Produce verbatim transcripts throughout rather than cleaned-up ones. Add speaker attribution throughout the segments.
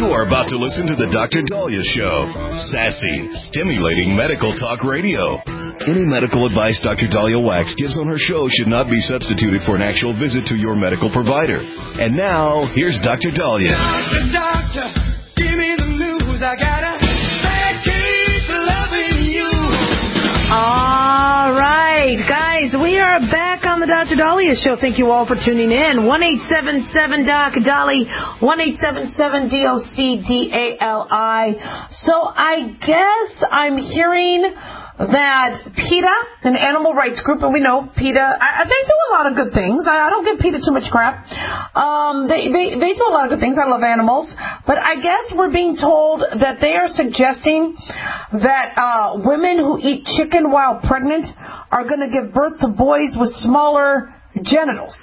Speaker 1: You are about to listen to the Doctor Daliah Show. Sassy, stimulating medical talk radio. Any medical advice Doctor Daliah Wax gives on her show should not be substituted for an actual visit to your medical provider. And now, here's Doctor Daliah.
Speaker 2: Doctor, doctor, give me the news. I got a bad case of loving you.
Speaker 3: All right, guys, we are back on the Doctor Daliah Show. Thank you all for tuning in. one eight seven seven doc Dali, one eight seven seven D O C D A L I. So I guess I'm hearing that PETA, an animal rights group, and we know PETA, I, they do a lot of good things. I, I don't give PETA too much crap. Um, they, they, they do a lot of good things. I love animals. But I guess we're being told that they are suggesting that uh, women who eat chicken while pregnant are going to give birth to boys with smaller genitals.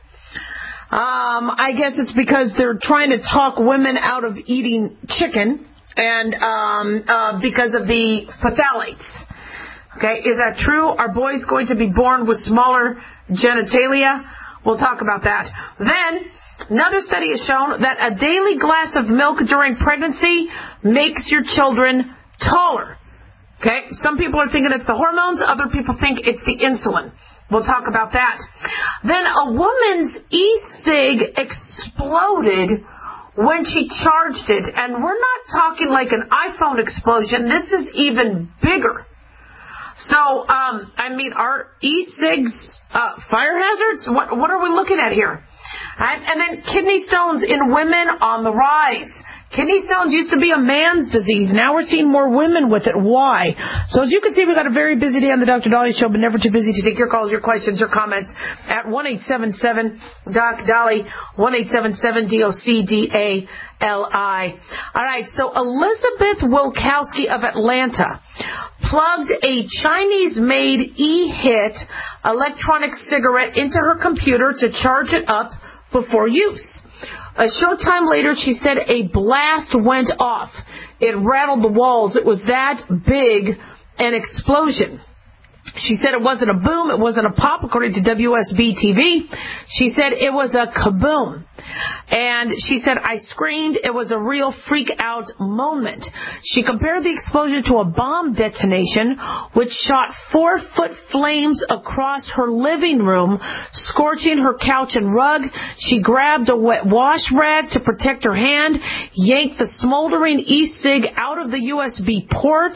Speaker 3: Um, I guess it's because they're trying to talk women out of eating chicken and um, uh, because of the phthalates. Okay, is that true? Are boys going to be born with smaller genitalia? We'll talk about that. Then, another study has shown that a daily glass of milk during pregnancy makes your children taller. Okay, some people are thinking it's the hormones, other people think it's the insulin. We'll talk about that. Then a woman's e-cig exploded when she charged it, and we're not talking like an iPhone explosion. This is even bigger. So, um, I mean, are e-cigs uh, fire hazards? What, what are we looking at here? Right? And then kidney stones in women on the rise. Kidney stones used to be a man's disease. Now we're seeing more women with it. Why? So as you can see, we've got a very busy day on the Doctor Daliah Show, but never too busy to take your calls, your questions, your comments at one eight seven seven doc Dali, one eight seven seven D O C D A L I. All right, so Elizabeth Wilkowski of Atlanta plugged a Chinese-made e-hit electronic cigarette into her computer to charge it up before use. A short time later, she said a blast went off. It rattled the walls. It was that big an explosion. She said it wasn't a boom, it wasn't a pop, according to W S B T V. She said it was a kaboom. And she said, I screamed. It was a real freak-out moment. She compared the explosion to a bomb detonation, which shot four-foot flames across her living room, scorching her couch and rug. She grabbed a wet wash rag to protect her hand, yanked the smoldering e-cig out of the U S B port.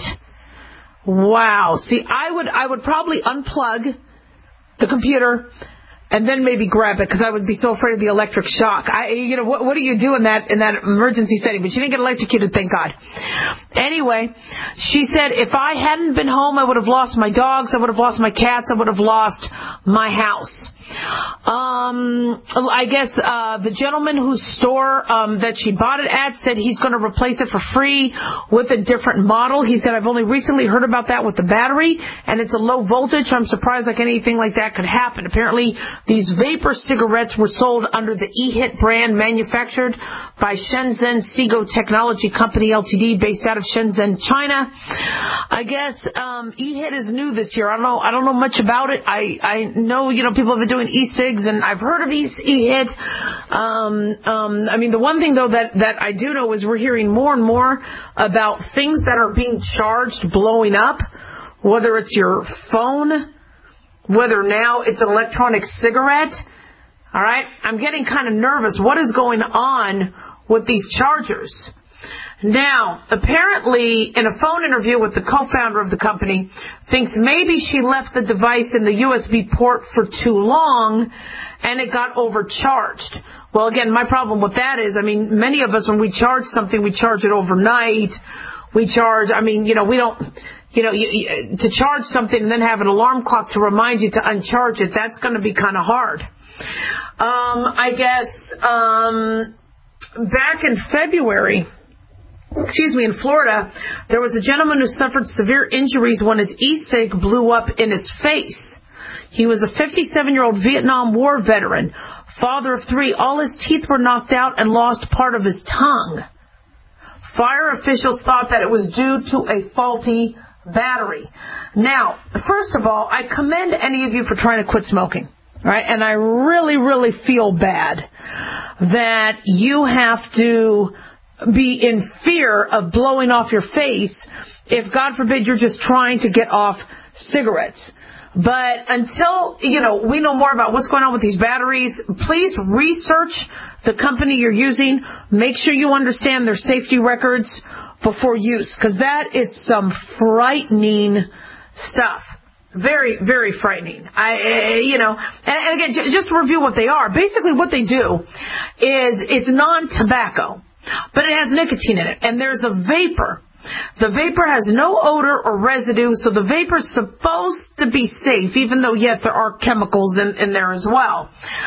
Speaker 3: Wow. See, I would I would probably unplug the computer and then maybe grab it because I would be so afraid of the electric shock. I, you know, what, what do you do in that in that emergency setting? But she didn't get electrocuted, thank God. Anyway, she said, if I hadn't been home, I would have lost my dogs, I would have lost my cats, I would have lost my house. Um, I guess uh, the gentleman whose store um, that she bought it at said he's going to replace it for free with a different model. He said, I've only recently heard about that with the battery, and it's a low voltage. I'm surprised like anything like that could happen. Apparently, these vapor cigarettes were sold under the E-Hit brand, manufactured by Shenzhen Seago Technology Company Limited, based out of Shenzhen, China. I guess um, E-Hit is new this year. I don't know. I don't know much about it. I I know you know people have been doing e-cigs, and I've heard of e-hit. Um, um, I mean, the one thing, though, that, that I do know is we're hearing more and more about things that are being charged blowing up, whether it's your phone, whether now it's an electronic cigarette. All right? I'm getting kind of nervous. What is going on with these chargers? Now, apparently, in a phone interview with the co-founder of the company, thinks maybe she left the device in the U S B port for too long and it got overcharged. Well, again, my problem with that is, I mean, many of us, when we charge something, we charge it overnight. We charge, I mean, you know, we don't, you know, you, you, to charge something and then have an alarm clock to remind you to uncharge it, that's going to be kind of hard. Um, I guess um, back in February, excuse me, in Florida, there was a gentleman who suffered severe injuries when his e-cig blew up in his face. He was a fifty-seven-year-old Vietnam War veteran, father of three. All his teeth were knocked out and lost part of his tongue. Fire officials thought that it was due to a faulty battery. Now, first of all, I commend any of you for trying to quit smoking. Right? And I really, really feel bad that you have to be in fear of blowing off your face if, God forbid, you're just trying to get off cigarettes. But until, you know, we know more about what's going on with these batteries, please research the company you're using. Make sure you understand their safety records before use, because that is some frightening stuff. Very, very frightening. I, you know, and, and again, just to review what they are. Basically what they do is it's non-tobacco, but it has nicotine in it, and there's a vapor. The vapor has no odor or residue, so the vapor's supposed to be safe, even though, yes, there are chemicals in, in there as well.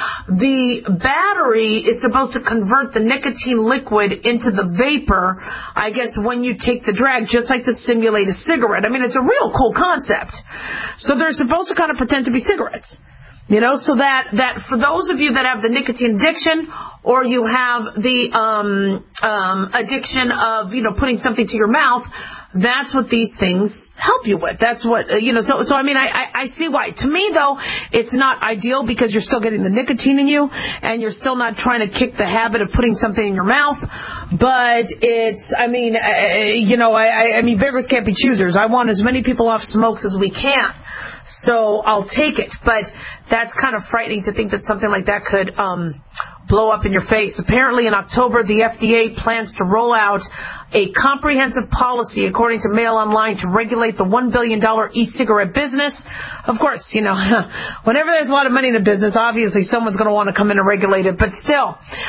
Speaker 3: The battery is supposed to convert the nicotine liquid into the vapor, I guess, when you take the drag, just like to simulate a cigarette. I mean, it's a real cool concept. So they're supposed to kind of pretend to be cigarettes. You know, so that, that for those of you that have the nicotine addiction, or you have the um, um, addiction of, you know, putting something to your mouth, that's what these things help you with. That's what, uh, you know, so, so I mean, I, I, I see why. To me, though, it's not ideal because you're still getting the nicotine in you, and you're still not trying to kick the habit of putting something in your mouth. But it's, I mean, uh, you know, I, I mean, beggars can't be choosers. I want as many people off smokes as we can. So I'll take it. But that's kind of frightening to think that something like that could um, blow up in your face. Apparently in October, the F D A plans to roll out a comprehensive policy, according to Mail Online, to regulate the one billion dollars e-cigarette business. Of course, you know, whenever there's a lot of money in a business, obviously someone's going to want to come in and regulate it. But still,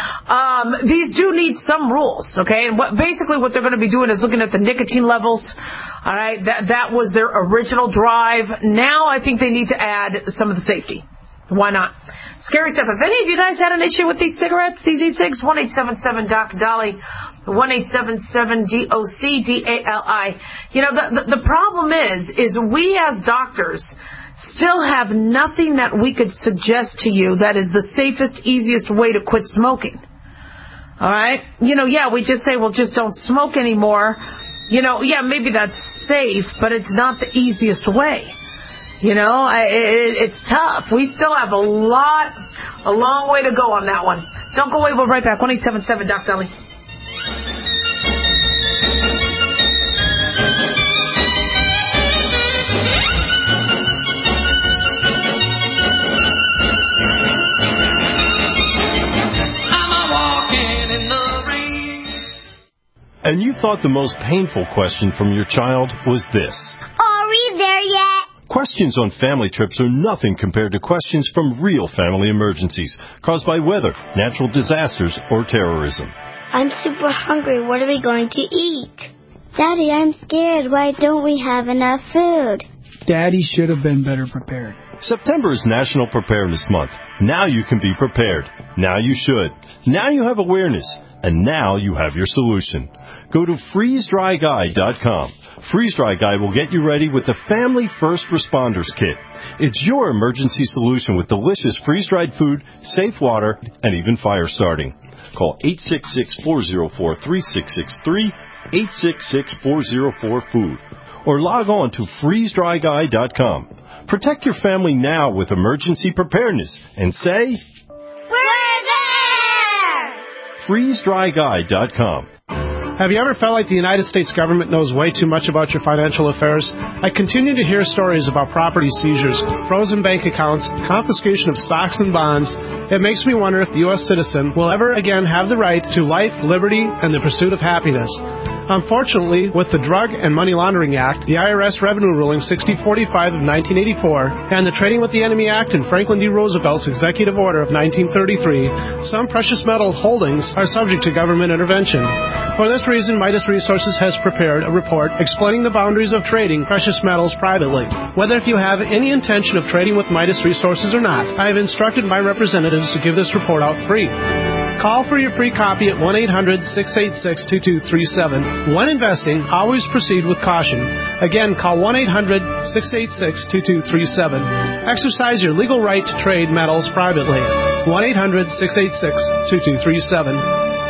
Speaker 3: um, these do need some rules, okay? And what, basically what they're going to be doing is looking at the nicotine levels. All right, that that was their original drive. Now I think they need to add some of the safety. Why not? Scary stuff. If any of you guys had an issue with these cigarettes, these e-cigs, one eight seven seven D O C D A L I, one eight seven seven D O C D A L I. You know, the, the, the problem is, is we as doctors still have nothing that we could suggest to you that is the safest, easiest way to quit smoking. All right? You know, yeah, we just say, well, just don't smoke anymore. You know, yeah, maybe that's safe, but it's not the easiest way. You know, I, it, it's tough. We still have a lot, a long way to go on that one. Don't go away. We'll be right back. one eight seven seven D O C D A L I.
Speaker 4: And you thought the most painful question from your child was this.
Speaker 5: Are we there yet?
Speaker 4: Questions on family trips are nothing compared to questions from real family emergencies caused by weather, natural disasters, or terrorism.
Speaker 5: I'm super hungry. What are we going to eat? Daddy, I'm scared. Why don't we have enough food?
Speaker 6: Daddy should have been better prepared.
Speaker 4: September is National Preparedness Month. Now you can be prepared. Now you should. Now you have awareness. And now you have your solution. Go to freeze dry guy dot com. Freeze Dry Guy will get you ready with the Family First Responders Kit. It's your emergency solution with delicious freeze-dried food, safe water, and even fire starting. Call eight six six, four zero four, three six six three, eight six six, four zero four, food, or log on to freeze dry guy dot com. Protect your family now with emergency preparedness and say,
Speaker 5: We're there!
Speaker 4: freeze dry guy dot com.
Speaker 6: Have you ever felt like the United States government knows way too much about your financial affairs? I continue to hear stories about property seizures, frozen bank accounts, confiscation of stocks and bonds. It makes me wonder if the U S citizen will ever again have the right to life, liberty, and the pursuit of happiness. Unfortunately, with the Drug and Money Laundering Act, the I R S Revenue Ruling sixty forty-five of nineteen eighty-four, and the Trading with the Enemy Act and Franklin D. Roosevelt's Executive Order of nineteen thirty-three, some precious metal holdings are subject to government intervention. For this reason, Midas Resources has prepared a report explaining the boundaries of trading precious metals privately. Whether if you have any intention of trading with Midas Resources or not, I have instructed my representatives to give this report out free. Call for your free copy at one eight hundred, six eight six, two two three seven. When investing, always proceed with caution. Again, call one eight hundred, six eight six, two two three seven. Exercise your legal right to trade metals privately. one eight hundred, six eight six, two two three seven.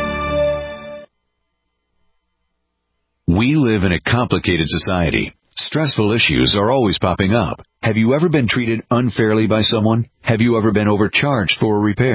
Speaker 7: We live in a complicated society. Stressful issues are always popping up. Have you ever been treated unfairly by someone? Have you ever been overcharged for a repair?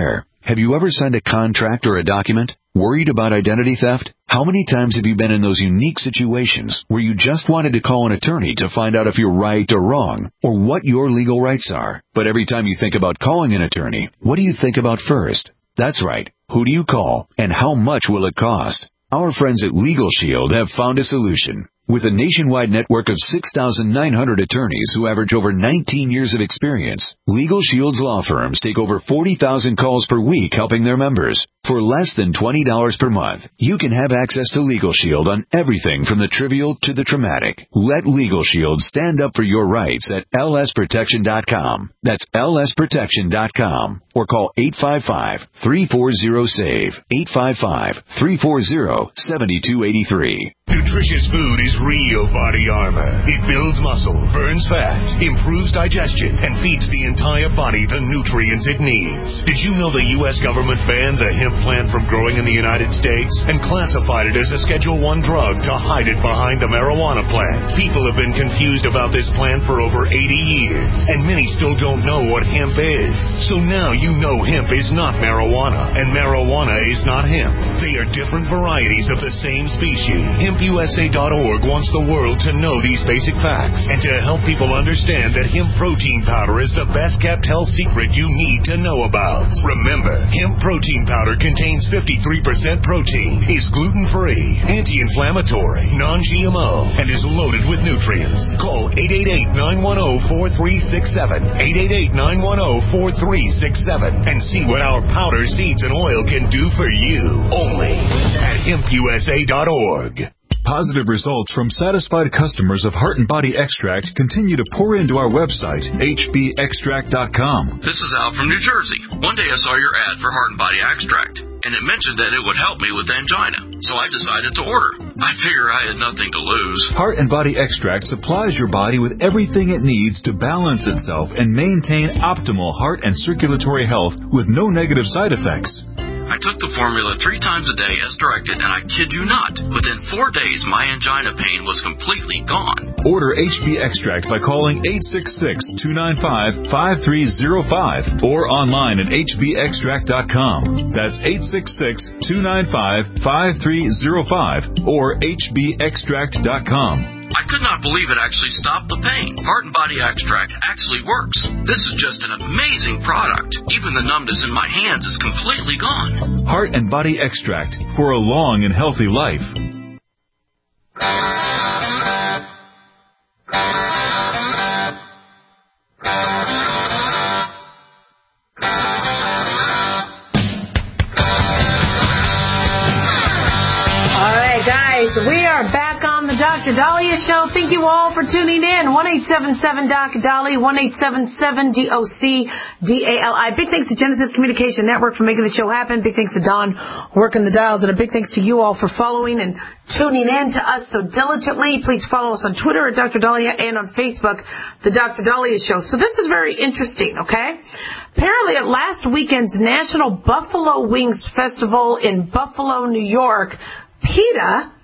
Speaker 7: Have you ever signed a contract or a document? Worried about identity theft? How many times have you been in those unique situations where you just wanted to call an attorney to find out if you're right or wrong, or what your legal rights are? But every time you think about calling an attorney, what do you think about first? That's right. Who do you call, and how much will it cost? Our friends at Legal Shield have found a solution. With a nationwide network of six thousand nine hundred attorneys who average over nineteen years of experience, Legal Shield's law firms take over forty thousand calls per week helping their members. For less than twenty dollars per month, you can have access to Legal Shield on everything from the trivial to the traumatic. Let Legal Shield stand up for your rights at L S protection dot com. That's L S protection dot com. Or call eight five five, three four zero, S A V E, eight five five, three four zero, seven two eight three.
Speaker 1: Nutritious food is real body armor. It builds muscle, burns fat, improves digestion, and feeds the entire body the nutrients it needs. Did you know the U S government banned the hemp plant from growing in the United States and classified it as a Schedule one drug to hide it behind the marijuana plant? People have been confused about this plant for over eighty years, and many still don't know what hemp is. So now you know hemp is not marijuana, and marijuana is not hemp. They are different varieties of the same species. hemp U S A dot org wants the world to know these basic facts and to help people understand that hemp protein powder is the best kept health secret you need to know about. Remember, hemp protein powder contains fifty-three percent protein, is gluten-free, anti-inflammatory, non-G M O, and is loaded with nutrients. Call eight eight eight, nine one zero, four three six seven, eight eight eight, nine one zero, four three six seven, and see what our powder, seeds, and oil can do for you. Only at hemp U S A dot org.
Speaker 8: Positive results from satisfied customers of Heart and Body Extract continue to pour into our website, H B extract dot com.
Speaker 9: This is Al from New Jersey. One day I saw your ad for Heart and Body Extract, and it mentioned that it would help me with angina, so I decided to order. I figure I had nothing to lose.
Speaker 8: Heart and Body Extract supplies your body with everything it needs to balance itself and maintain optimal heart and circulatory health with no negative side effects.
Speaker 9: I took the formula three times a day as directed, and I kid you not, within four days my angina pain was completely gone.
Speaker 8: Order H B Extract by calling eight six six, two nine five, five three zero five or online at H B extract dot com. That's eight six six, two nine five, five three zero five or H B extract dot com.
Speaker 9: I could not believe it actually stopped the pain. Heart and Body Extract actually works. This is just an amazing product. Even the numbness in my hands is completely gone.
Speaker 8: Heart and Body Extract for a long and healthy life.
Speaker 3: All right, guys, we are back on the Doctor Dahlia Show. Thank you all for tuning in. one eight seven seven D O C D A L I, one eight seven seven D O C D A L I. Big thanks to Genesis Communication Network for making the show happen. Big thanks to Don working the dials. And a big thanks to you all for following and tuning in to us so diligently. Please follow us on Twitter at Doctor Dahlia and on Facebook, The Doctor Dahlia Show. So this is very interesting, okay? Apparently at last weekend's National Buffalo Wings Festival in Buffalo, New York, PETA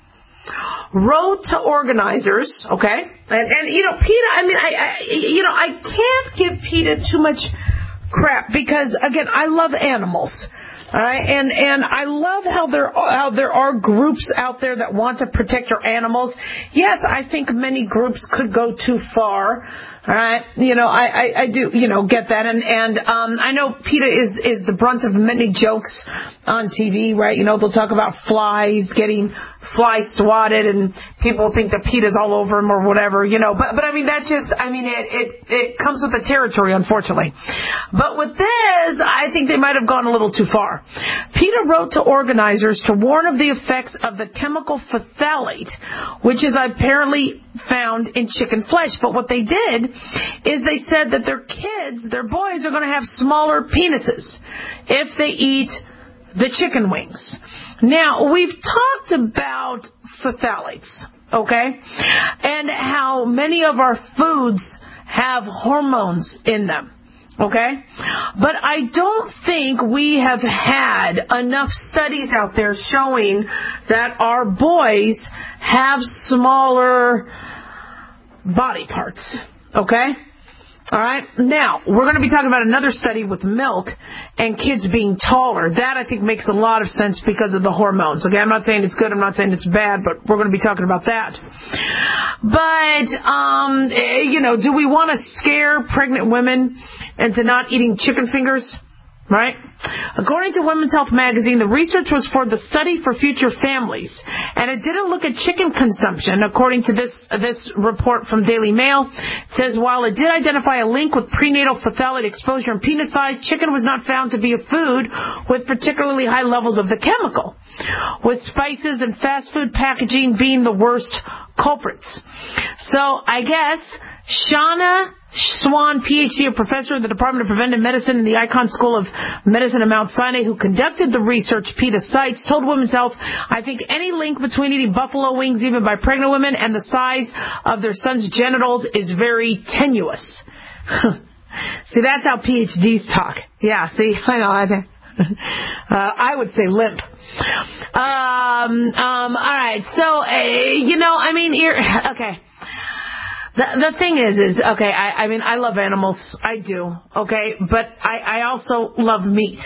Speaker 3: wrote to organizers, okay? And, and you know, PETA, I mean, I, I, you know, I can't give PETA too much crap because, again, I love animals. All right, and and I love how there how there are groups out there that want to protect our animals. Yes, I think many groups could go too far. All right, you know, I, I, I do, you know, get that, and and um, I know PETA is is the brunt of many jokes on T V, right? You know, they'll talk about flies getting fly swatted, and people think that PETA's all over them or whatever, you know. But but I mean that just, I mean it it it comes with the territory, unfortunately. But with this, I think they might have gone a little too far. PETA wrote to organizers to warn of the effects of the chemical phthalate, which is apparently found in chicken flesh. But what they did is they said that their kids, their boys, are going to have smaller penises if they eat the chicken wings. Now, we've talked about phthalates, okay, and how many of our foods have hormones in them. Okay? But I don't think we have had enough studies out there showing that our boys have smaller body parts. Okay? All right. Now, we're going to be talking about another study with milk and kids being taller. That, I think, makes a lot of sense because of the hormones. Okay, I'm not saying it's good. I'm not saying it's bad, but we're going to be talking about that. But, um, you know, do we want to scare pregnant women into not eating chicken fingers? Right? According to Women's Health magazine, the research was for the Study for Future Families, and it didn't look at chicken consumption. According to this this report from Daily Mail, it says while it did identify a link with prenatal phthalate exposure and penis size, chicken was not found to be a food with particularly high levels of the chemical, with spices and fast food packaging being the worst culprits. So I guess Shauna Swan, P H D, a professor of the Department of Preventive Medicine in the Icahn School of Medicine at Mount Sinai, who conducted the research, PETA Sites, told Women's Health, I think any link between eating buffalo wings, even by pregnant women, and the size of their son's genitals is very tenuous. See, that's how P H Ds talk. Yeah, see, I know. I, uh, I would say limp. Um, um, all right, so, uh, you know, I mean, you're, okay. The, the thing is, is, okay, I, I mean, I love animals. I do, okay? But I, I also love meat.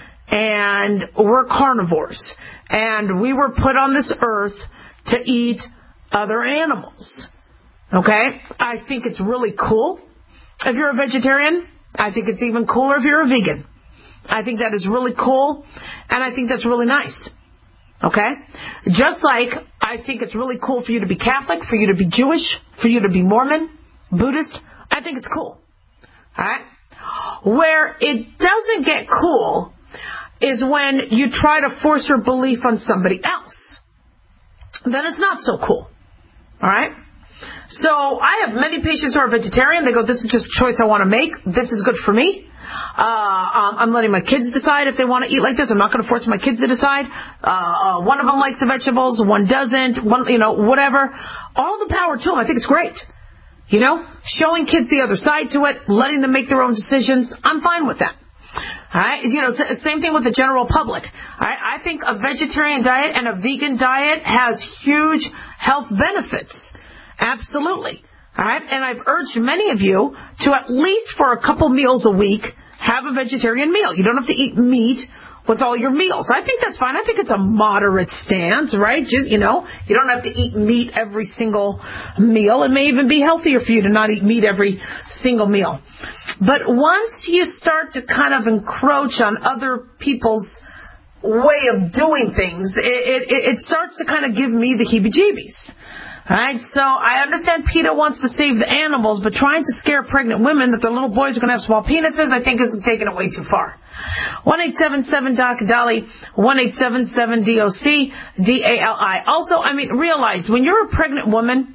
Speaker 3: And we're carnivores. And we were put on this earth to eat other animals. Okay? I think it's really cool if you're a vegetarian. I think it's even cooler if you're a vegan. I think that is really cool. And I think that's really nice. Okay? Just like I think it's really cool for you to be Catholic, for you to be Jewish, for you to be Mormon, Buddhist. I think it's cool. Alright? Where it doesn't get cool is when you try to force your belief on somebody else. Then it's not so cool. Alright? So I have many patients who are vegetarian. They go, this is just a choice I want to make. This is good for me. Uh, um, I'm letting my kids decide if they want to eat like this. I'm not going to force my kids to decide. Uh, uh, one of them likes the vegetables, one doesn't, one, you know, whatever. All the power to them. I think it's great. You know, showing kids the other side to it, letting them make their own decisions. I'm fine with that. All right. You know, same thing with the general public. All right. I think a vegetarian diet and a vegan diet has huge health benefits. Absolutely. All right. And I've urged many of you to at least for a couple meals a week have a vegetarian meal. You don't have to eat meat with all your meals. I think that's fine. I think it's a moderate stance, right? Just, you know, you don't have to eat meat every single meal. It may even be healthier for you to not eat meat every single meal. But once you start to kind of encroach on other people's way of doing things, it, it, it starts to kind of give me the heebie-jeebies. Alright, so I understand PETA wants to save the animals, but trying to scare pregnant women that their little boys are going to have small penises, I think is taking it way too far. one eight seven seven D O C D A L I, one eight seven seven D O C D A L I. Also, I mean, realize when you're a pregnant woman,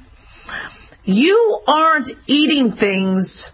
Speaker 3: you aren't eating things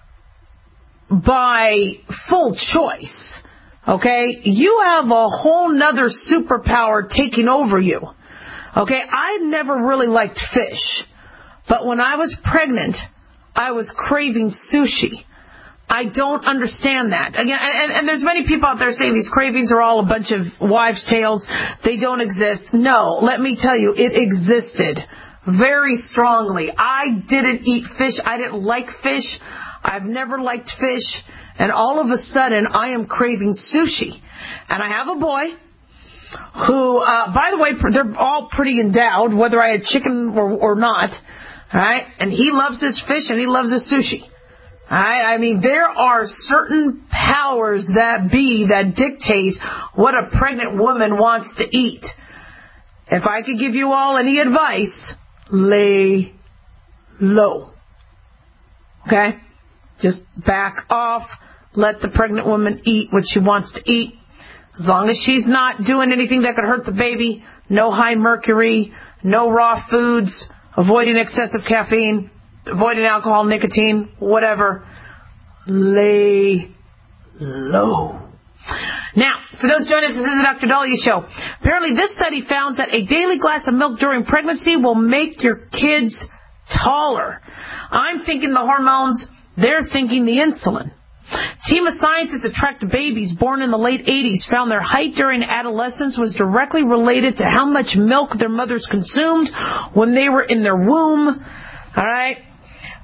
Speaker 3: by full choice. Okay? You have a whole nother superpower taking over you. Okay, I never really liked fish, but when I was pregnant, I was craving sushi. I don't understand that. Again, and, and there's many people out there saying these cravings are all a bunch of wives' tales. They don't exist. No, let me tell you, it existed very strongly. I didn't eat fish. I didn't like fish. I've never liked fish. And all of a sudden, I am craving sushi. And I have a boy who, uh, by the way, they're all pretty endowed, whether I had chicken or, or not, all right? And he loves his fish and he loves his sushi, all right? I mean, there are certain powers that be that dictate what a pregnant woman wants to eat. If I could give you all any advice, lay low, okay? Just back off, let the pregnant woman eat what she wants to eat. As long as she's not doing anything that could hurt the baby, no high mercury, no raw foods, avoiding excessive caffeine, avoiding alcohol, nicotine, whatever, lay low. Now, for those joining us, this is the Doctor Dahlia Show. Apparently, this study found that a daily glass of milk during pregnancy will make your kids taller. I'm thinking the hormones, they're thinking the insulin. Team of scientists who tracked babies born in the late eighties found their height during adolescence was directly related to how much milk their mothers consumed when they were in their womb. All right.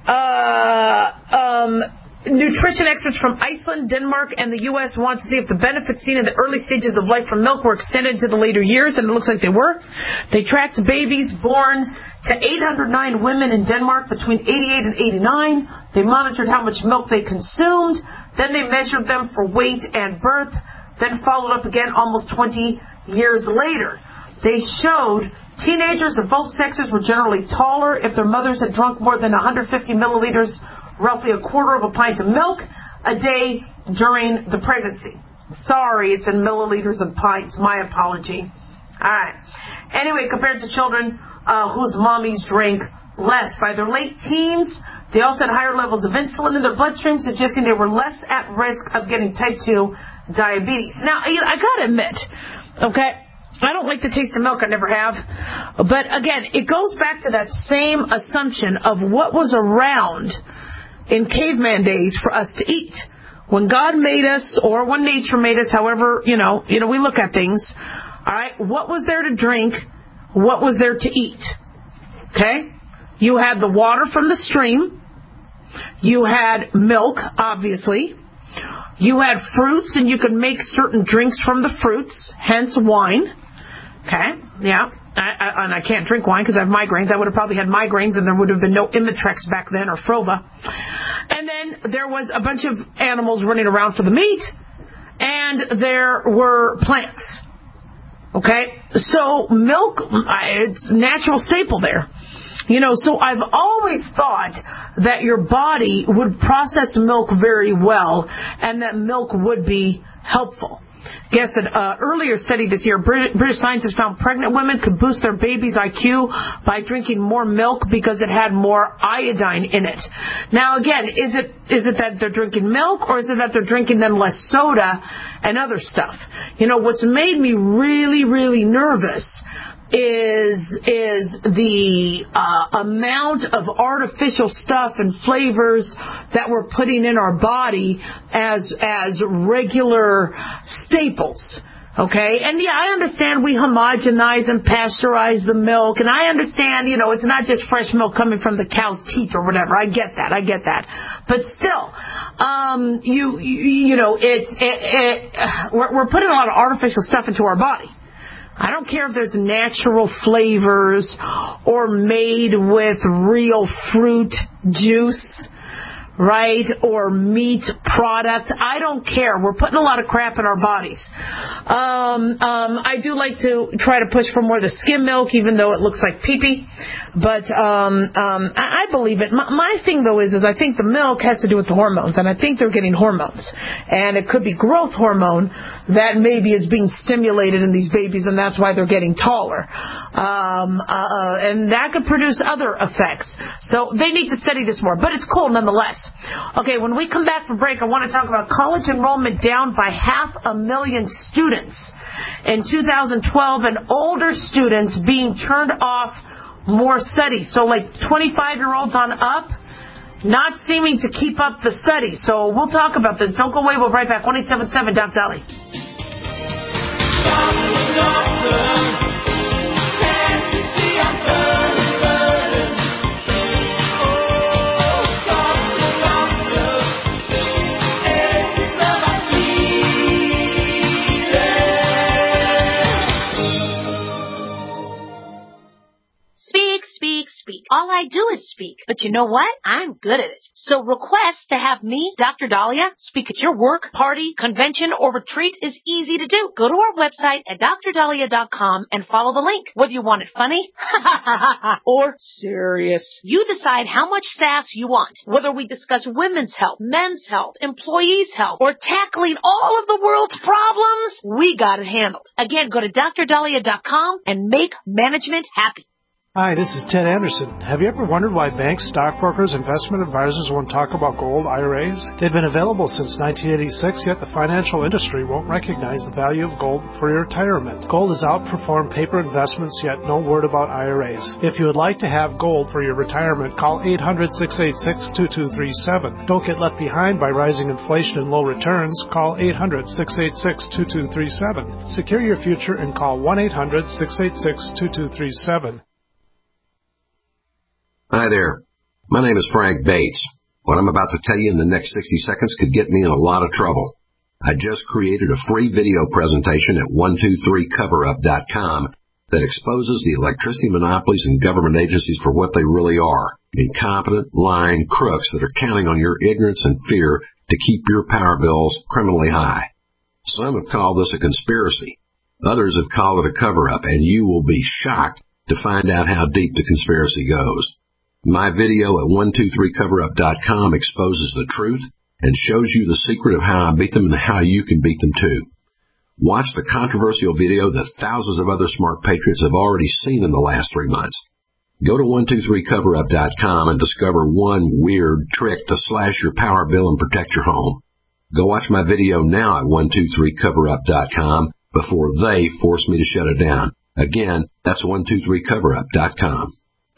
Speaker 3: Uh, um, nutrition experts from Iceland, Denmark, and the U S want to see if the benefits seen in the early stages of life from milk were extended to the later years, and it looks like they were. They tracked babies born to eight hundred nine women in Denmark between eighty-eight and eighty-nine. They monitored how much milk they consumed. Then they measured them for weight and birth, then followed up again almost twenty years later. They showed teenagers of both sexes were generally taller if their mothers had drunk more than one hundred fifty milliliters, roughly a quarter of a pint of milk, a day during the pregnancy. Sorry, it's in milliliters and pints. My apology. All right. Anyway, compared to children uh, whose mommies drank less. By their late teens, they also had higher levels of insulin in their bloodstream, suggesting they were less at risk of getting type two diabetes. Now, you know, I got to admit, okay, I don't like the taste of milk. I never have. But again, it goes back to that same assumption of what was around in caveman days for us to eat. When God made us, or when nature made us, however, you know, you know, we look at things. All right, what was there to drink? What was there to eat? Okay? You had the water from the stream. You had milk, obviously. You had fruits, and you could make certain drinks from the fruits, hence wine. Okay? Yeah. I, I, and I can't drink wine because I have migraines. I would have probably had migraines, and there would have been no Imitrex back then, or Frova. And then there was a bunch of animals running around for the meat, and there were plants. Okay? So milk, it's a natural staple there. You know, so I've always thought that your body would process milk very well, and that milk would be helpful. Guess an uh, earlier study this year, British, British scientists found pregnant women could boost their baby's I Q by drinking more milk because it had more iodine in it. Now, again, is it is it that they're drinking milk, or is it that they're drinking then less soda and other stuff? You know, what's made me really, really nervous is is the uh, amount of artificial stuff and flavors that we're putting in our body as as regular staples. Okay? And yeah, I understand we homogenize and pasteurize the milk, and I understand, you know, it's not just fresh milk coming from the cow's teat or whatever. I get that. I get that. But still, um, you, you, you know, it's, it, it, we're, we're putting a lot of artificial stuff into our body. I don't care if there's natural flavors or made with real fruit juice, right, or meat product. I don't care. We're putting a lot of crap in our bodies. Um, um, I do like to try to push for more of the skim milk, even though it looks like pee-pee. But um, um, I, I believe it. My, my thing, though, is, is I think the milk has to do with the hormones, and I think they're getting hormones. And it could be growth hormone that maybe is being stimulated in these babies, and that's why they're getting taller. Um, uh, and that could produce other effects. So they need to study this more, but it's cool nonetheless. Okay, when we come back from break, I want to talk about college enrollment down by half a million students in two thousand twelve, and older students being turned off more studies. So like twenty-five-year-olds on up, not seeming to keep up the study. So we'll talk about this. Don't go away. We'll be right back. one eight seven seven Doc Dolly.
Speaker 10: Speak. All I do is speak. But you know what? I'm good at it. So request to have me, Doctor Dahlia, speak at your work, party, convention, or retreat is easy to do. Go to our website at dr dahlia dot com and follow the link. Whether you want it funny or serious, you decide how much sass you want. Whether we discuss women's health, men's health, employees' health, or tackling all of the world's problems, we got it handled. Again, go to dr dahlia dot com and make management happy.
Speaker 6: Hi, this is Ted Anderson. Have you ever wondered why banks, stockbrokers, investment advisors won't talk about gold I R As? They've been available since nineteen eighty-six, yet the financial industry won't recognize the value of gold for your retirement. Gold has outperformed paper investments, yet no word about I R As. If you would like to have gold for your retirement, call eight hundred, six eight six, two two three seven. Don't get left behind by rising inflation and low returns. Call eight hundred, six eight six, two two three seven. Secure your future and call one eight hundred, six eight six, two two three seven.
Speaker 11: Hi there. My name is Frank Bates. What I'm about to tell you in the next sixty seconds could get me in a lot of trouble. I just created a free video presentation at one two three cover up dot com that exposes the electricity monopolies and government agencies for what they really are, incompetent, lying crooks that are counting on your ignorance and fear to keep your power bills criminally high. Some have called this a conspiracy. Others have called it a cover-up, and you will be shocked to find out how deep the conspiracy goes. My video at one two three cover up dot com exposes the truth and shows you the secret of how I beat them and how you can beat them too. Watch the controversial video that thousands of other smart patriots have already seen in the last three months. Go to one two three cover up dot com and discover one weird trick to slash your power bill and protect your home. Go watch my video now at one two three cover up dot com before they force me to shut it down. Again, that's one two three cover up dot com.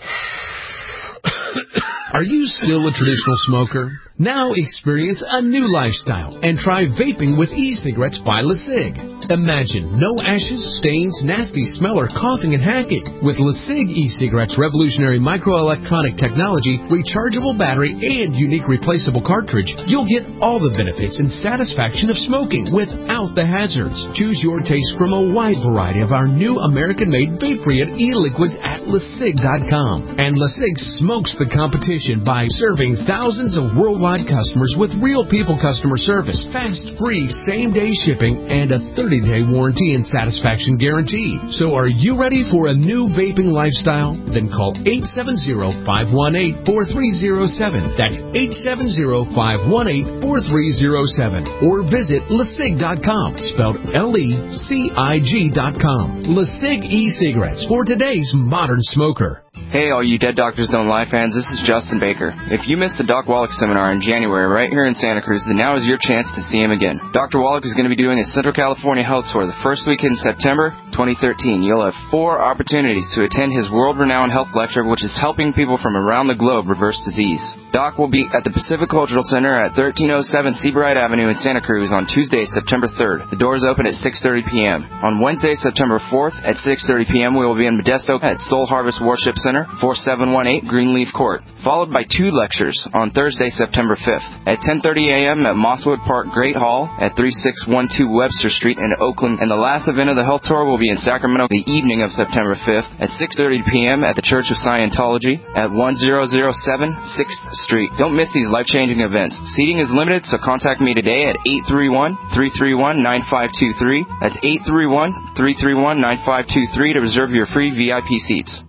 Speaker 12: Are you still a traditional smoker? Now experience a new lifestyle and try vaping with e-cigarettes by LeSig. Imagine no ashes, stains, nasty smell, or coughing and hacking. With LeSig e-cigarettes' revolutionary microelectronic technology, rechargeable battery, and unique replaceable cartridge, you'll get all the benefits and satisfaction of smoking without the hazards. Choose your taste from a wide variety of our new American-made vape-free e-liquids at LeSig dot com. And LeSig smokes the competition by serving thousands of worldwide customers with real people customer service, fast, free, same-day shipping, and a thirty-day warranty and satisfaction guarantee. So are you ready for a new vaping lifestyle? Then call eight seven zero, five one eight, four three zero seven. That's eight seven zero, five one eight, four three zero seven. Or visit LeSig dot com, spelled L E C I G dot com. LeSig e-cigarettes for today's modern smoker.
Speaker 13: Hey, all you Dead Doctors Don't Lie fans, this is Justin Baker. If you missed the Doc Wallach seminar in January right here in Santa Cruz, then now is your chance to see him again. Doctor Wallach is going to be doing a Central California health tour the first week in September twenty thirteen. You'll have four opportunities to attend his world-renowned health lecture, which is helping people from around the globe reverse disease. Doc will be at the Pacific Cultural Center at thirteen oh seven Seabright Avenue in Santa Cruz on Tuesday, September third. The doors open at six thirty p.m. On Wednesday, September fourth at six thirty p.m. we will be in Modesto at Soul Harvest Worship Center, forty-seven eighteen Greenleaf Court, followed by two lectures on Thursday, September fifth at ten thirty a.m. at Mosswood Park Great Hall at thirty-six twelve Webster Street in Oakland. And the last event of the health tour will be in Sacramento the evening of September fifth at six thirty p.m. at the Church of Scientology at one thousand seven sixth Street. Don't miss these life-changing events. Seating is limited, so contact me today at eight three one, three three one, nine five two three. That's eight three one, three three one, nine five two three to reserve your free V I P seats.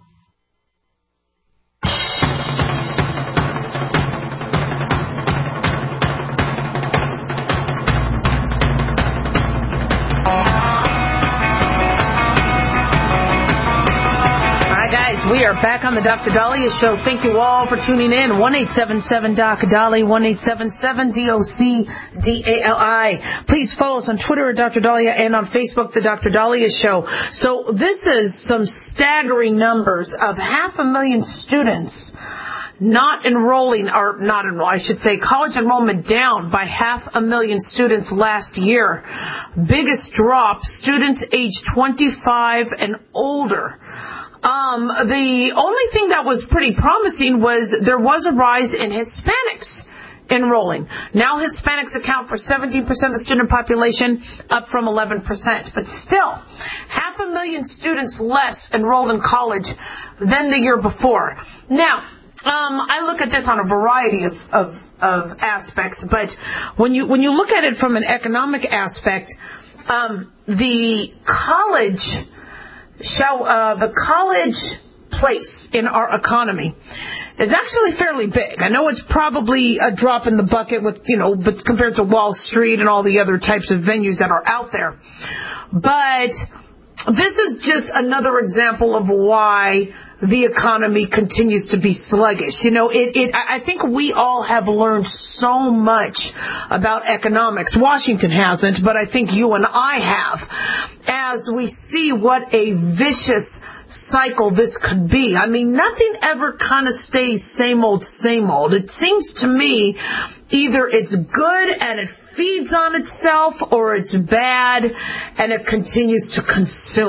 Speaker 3: We are back on the Doctor Dahlia Show. Thank you all for tuning in. one eight seven seven D O C D A L I, one eight seven seven D O C D A L I. Please follow us on Twitter at Doctor Dahlia and on Facebook, The Doctor Dahlia Show. So this is some staggering numbers of half a million students not enrolling, or not enrolling, I should say, college enrollment down by half a million students last year. Biggest drop, students age twenty-five and older. Um, the only thing that was pretty promising was there was a rise in Hispanics enrolling. Now Hispanics account for seventeen percent of the student population, up from eleven percent. But still, half a million students less enrolled in college than the year before. Now, um, I look at this on a variety of, of, of aspects, but when you when you look at it from an economic aspect, um, the college Shall, uh, the college place in our economy is actually fairly big. I know it's probably a drop in the bucket with, you know, but compared to Wall Street and all the other types of venues that are out there. But this is just another example of why the economy continues to be sluggish. You know, it, it, I think we all have learned so much about economics. Washington hasn't, but I think you and I have, as we see what a vicious cycle this could be. I mean, nothing ever kind of stays same old, same old. It seems to me either it's good and it feeds on itself, or it's bad and it continues to consume.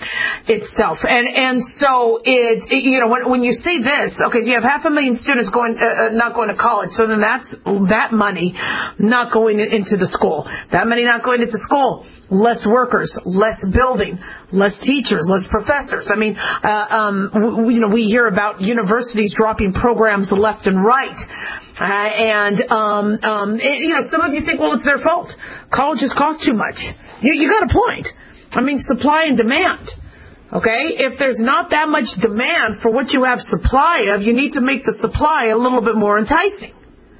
Speaker 3: itself. And and so it, it you know when when you say this, okay, so you have half a million students going uh, not going to college, so then that's that money not going into the school. That money not going into school, less workers, less building, less teachers, less professors. I mean, uh, um, w- you know, we hear about universities dropping programs left and right. Uh, and, um, um, it, you know, some of you think, well, it's their fault. Colleges cost too much. You, you got a point. I mean, supply and demand. Okay? If there's not that much demand for what you have supply of, you need to make the supply a little bit more enticing.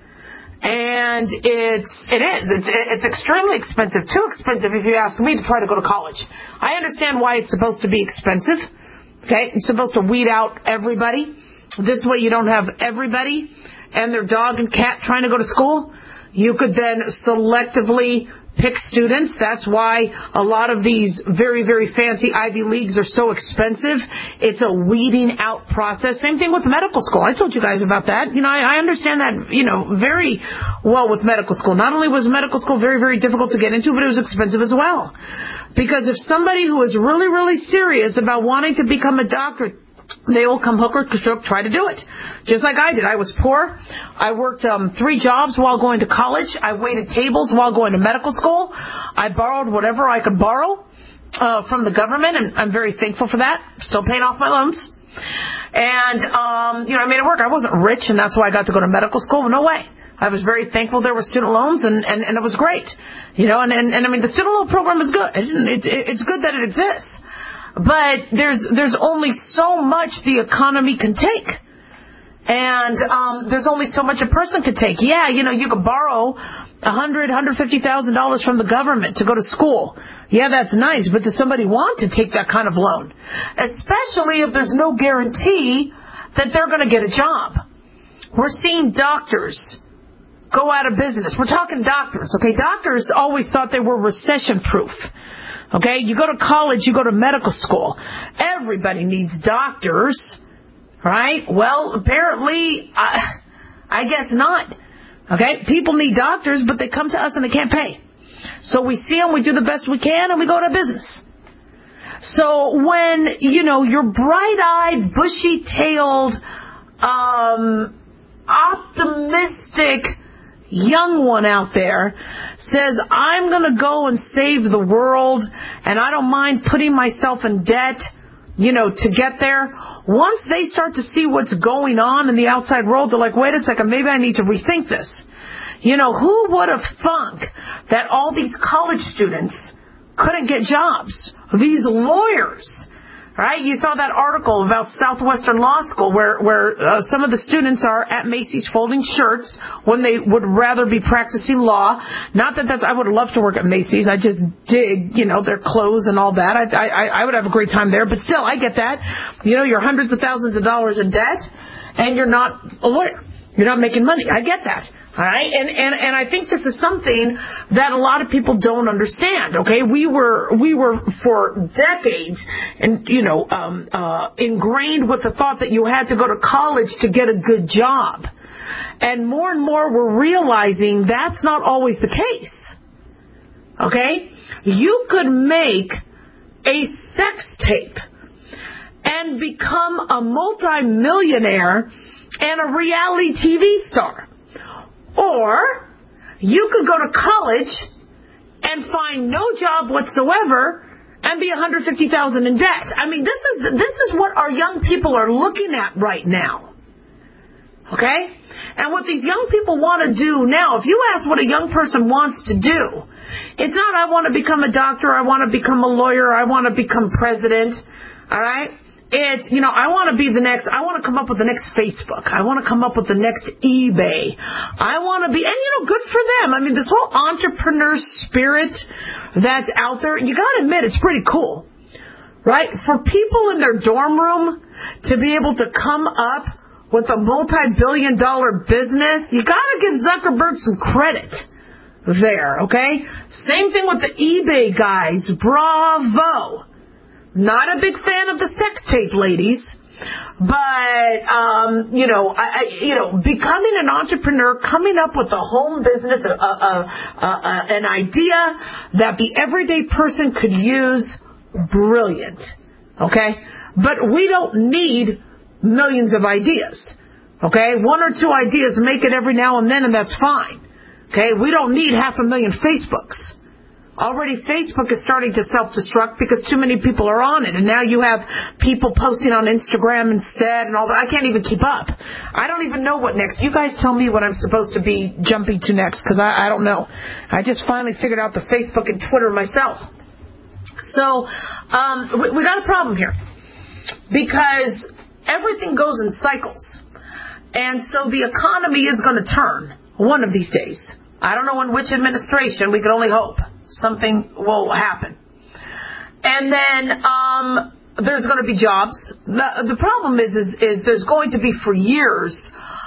Speaker 3: And it's, it is. It's, it's extremely expensive. Too expensive, if you ask me, to try to go to college. I understand why it's supposed to be expensive. Okay? It's supposed to weed out everybody. This way you don't have everybody and their dog and cat trying to go to school. You could then selectively pick students. That's why a lot of these very, very fancy Ivy Leagues are so expensive. It's a weeding out process. Same thing with medical school. I told you guys about that. You know, I, I understand that, you know, very well with medical school. Not only was medical school very, very difficult to get into, but it was expensive as well. Because if somebody who is really, really serious about wanting to become a doctor, they will come hook or crook, try to do it. Just like I did. I was poor. I worked um, three jobs while going to college. I waited tables while going to medical school. I borrowed whatever I could borrow uh, from the government, and I'm very thankful for that. Still paying off my loans. And, um, you know, I made it work. I wasn't rich, and that's why I got to go to medical school. No way. I was very thankful there were student loans, and, and, and it was great. You know, and, and, and I mean, the student loan program is good. It, it, it's good that it exists. But there's there's only so much the economy can take. And um, there's only so much a person can take. Yeah, you know, you could borrow a hundred, hundred fifty thousand dollars from the government to go to school. Yeah, that's nice, but does somebody want to take that kind of loan? Especially if there's no guarantee that they're going to get a job. We're seeing doctors go out of business. We're talking doctors, okay? Doctors always thought they were recession-proof. Okay, you go to college, you go to medical school. Everybody needs doctors, right? Well, apparently, I, I guess not. Okay, people need doctors, but they come to us and they can't pay. So we see them, we do the best we can, and we go to business. So when, you know, your bright-eyed, bushy-tailed, um, optimistic young one out there says, I'm going to go and save the world, and I don't mind putting myself in debt, you know, to get there. Once they start to see what's going on in the outside world, they're like, wait a second, maybe I need to rethink this. You know, who would have thunk that all these college students couldn't get jobs? These lawyers. Right? You saw that article about Southwestern Law School where, where uh, some of the students are at Macy's folding shirts when they would rather be practicing law. Not that that's, I would love to work at Macy's. I just dig, you know, their clothes and all that. I, I, I would have a great time there, but still, I get that. You know, you're hundreds of thousands of dollars in debt and you're not a lawyer. You're not making money. I get that. All right, and, and and I think this is something that a lot of people don't understand. Okay, we were we were for decades, and you know, um, uh, ingrained with the thought that you had to go to college to get a good job, and more and more we're realizing that's not always the case. Okay, you could make a sex tape and become a multi-millionaire and a reality T V star. Or you could go to college and find no job whatsoever and be one hundred fifty thousand dollars in debt. I mean, this is this is what our young people are looking at right now. Okay? And what these young people want to do now, if you ask what a young person wants to do, it's not, I want to become a doctor, I want to become a lawyer, I want to become president. All right? It's, you know, I want to be the next, I want to come up with the next Facebook. I want to come up with the next eBay. I want to be, and you know, good for them. I mean, this whole entrepreneur spirit that's out there, you got to admit, it's pretty cool. Right? For people in their dorm room to be able to come up with a multi-billion dollar business, you got to give Zuckerberg some credit there, okay? Same thing with the eBay guys. Bravo. Not a big fan of the sex tape ladies, but, um, you know, I, I, you know, becoming an entrepreneur, coming up with a home business, a, a, a, a, an idea that the everyday person could use, brilliant. Okay? But we don't need millions of ideas. Okay? One or two ideas make it every now and then, and that's fine. Okay? We don't need half a million Facebooks. Already Facebook is starting to self-destruct because too many people are on it. And now you have people posting on Instagram instead and all that. I can't even keep up. I don't even know what next. You guys tell me what I'm supposed to be jumping to next because I, I don't know. I just finally figured out the Facebook and Twitter myself. So um, we, we got a problem here because everything goes in cycles. And so the economy is going to turn one of these days. I don't know in which administration. We can only hope something will happen. And then um, there's going to be jobs. The, the problem is, is, is there's going to be for years,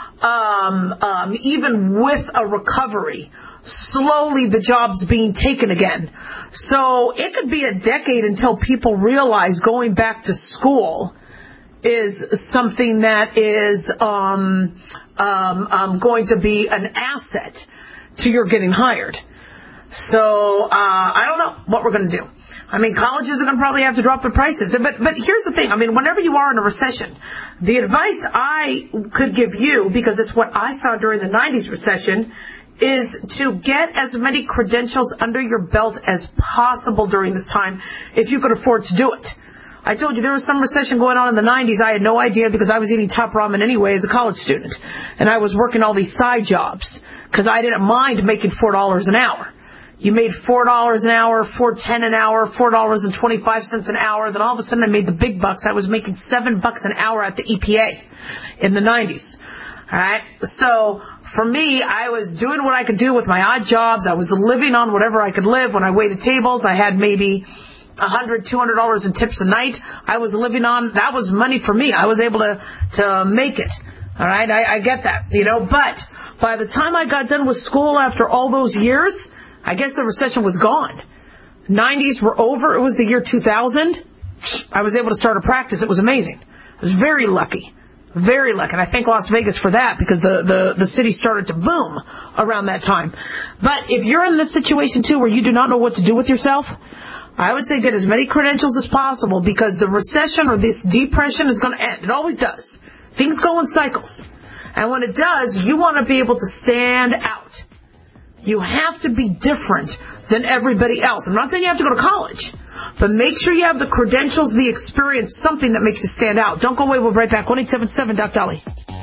Speaker 3: um, um, even with a recovery, slowly the jobs being taken again. So it could be a decade until people realize going back to school is something that is um, um, um, going to be an asset to your getting hired. So, uh, I don't know what we're going to do. I mean, colleges are going to probably have to drop their prices. But, but here's the thing. I mean, whenever you are in a recession, the advice I could give you, because it's what I saw during the nineties recession, is to get as many credentials under your belt as possible during this time if you could afford to do it. I told you there was some recession going on in the nineties. I had no idea because I was eating top ramen anyway as a college student. And I was working all these side jobs because I didn't mind making four dollars an hour. You made four dollars an hour, four dollars and ten cents an hour, four dollars and twenty-five cents an hour. Then all of a sudden I made the big bucks. I was making seven bucks an hour at the E P A in the nineties. All right. So for me, I was doing what I could do with my odd jobs. I was living on whatever I could live. When I waited tables, I had maybe a hundred, two hundred dollars in tips a night. I was living on, that was money for me. I was able to, to make it. All right. I, I get that, you know, but by the time I got done with school after all those years, I guess the recession was gone. nineties were over. It was the year two thousand. I was able to start a practice. It was amazing. I was very lucky. Very lucky. And I thank Las Vegas for that because the, the, the city started to boom around that time. But if you're in this situation, too, where you do not know what to do with yourself, I would say get as many credentials as possible because the recession or this depression is going to end. It always does. Things go in cycles. And when it does, you want to be able to stand out. You have to be different than everybody else. I'm not saying you have to go to college, but make sure you have the credentials, the experience, something that makes you stand out. Don't go away. We'll be right back. one eight seven seven Doc Dolly.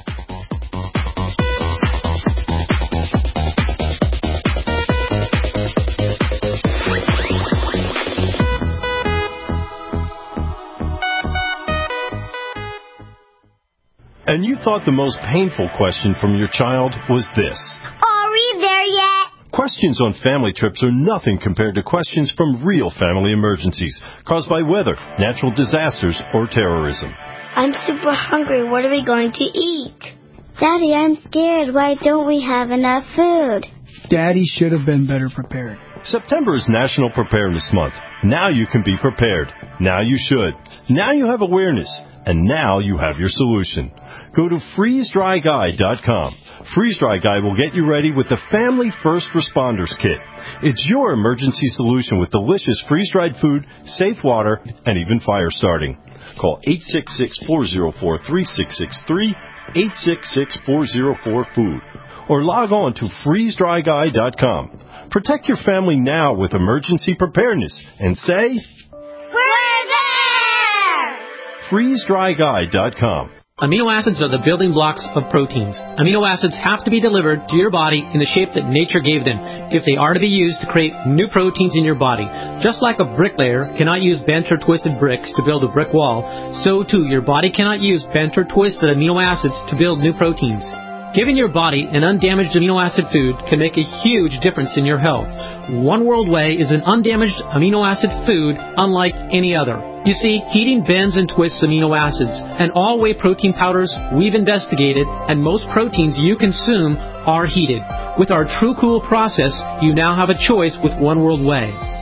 Speaker 4: And you thought the most painful question from your child was this.
Speaker 5: Are we there yet?
Speaker 4: Questions on family trips are nothing compared to questions from real family emergencies caused by weather, natural disasters, or terrorism.
Speaker 5: I'm super hungry. What are we going to eat? Daddy, I'm scared. Why don't we have enough food?
Speaker 14: Daddy should have been better prepared.
Speaker 4: September is National Preparedness Month. Now you can be prepared. Now you should. Now you have awareness. And now you have your solution. Go to freeze dry guy dot com. Freeze Dry Guy will get you ready with the Family First Responders Kit. It's your emergency solution with delicious freeze-dried food, safe water, and even fire starting. Call eight six six, four zero four, three six six three, eight six six, four zero four, food, or log on to freeze dry guy dot com. Protect your family now with emergency preparedness and say,
Speaker 5: We're there!
Speaker 4: freeze dry guy dot com.
Speaker 15: Amino acids are the building blocks of proteins. Amino acids have to be delivered to your body in the shape that nature gave them if they are to be used to create new proteins in your body. Just like a bricklayer cannot use bent or twisted bricks to build a brick wall, so too your body cannot use bent or twisted amino acids to build new proteins. Giving your body an undamaged amino acid food can make a huge difference in your health. One World Whey is an undamaged amino acid food unlike any other. You see, heating bends and twists amino acids, and all whey protein powders we've investigated, and most proteins you consume are heated. With our True Cool process, you now have a choice with One World Whey.